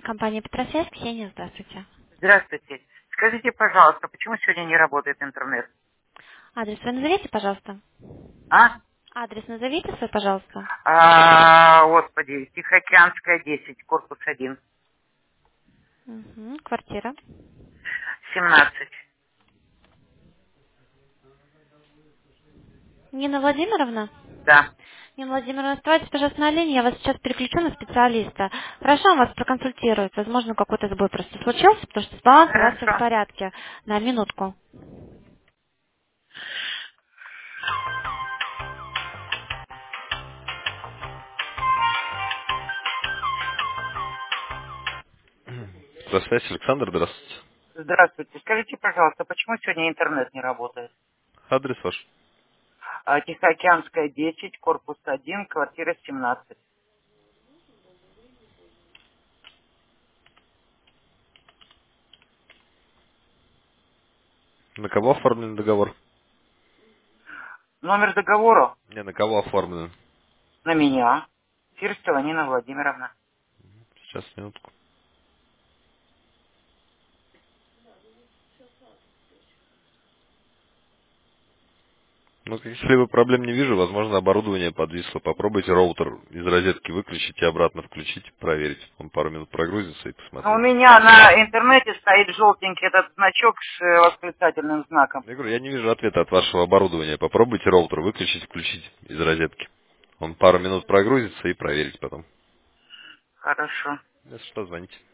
Компания Петросвязь, Ксения, здравствуйте. Здравствуйте. Скажите, пожалуйста, почему сегодня не работает интернет? Адрес вы назовите, пожалуйста. А? Адрес назовите свой, пожалуйста. Господи, Тихоокеанская, 10, корпус 1, Угу. Квартира. 17. Нина Владимировна? Да. Нина Владимировна, оставайтесь, пожалуйста, на линии, я вас сейчас переключу на специалиста. Хорошо, он вас проконсультирует. Возможно, какой-то сбой просто случился, потому что с балансом у вас все в Хорошо. порядке. На минутку. Здравствуйте, Александр, здравствуйте. Здравствуйте. Скажите, пожалуйста, почему сегодня интернет не работает? Адрес ваш. Тихоокеанская, 10, корпус 1, квартира 17. На кого оформлен договор? Номер договора Не, на кого оформлен? на меня. Фирстова Нина Владимировна. Сейчас, минутку. Ну, каких-либо проблем не вижу. Возможно, оборудование подвисло. Попробуйте роутер из розетки выключить и обратно включить, проверить. Он пару минут прогрузится и Но у посмотрите. меня на интернете стоит желтенький этот значок с восклицательным знаком. Я говорю, я не вижу ответа от вашего оборудования. Попробуйте роутер выключить, включить из розетки. Он пару минут прогрузится и проверить потом. Хорошо. Если что, звоните.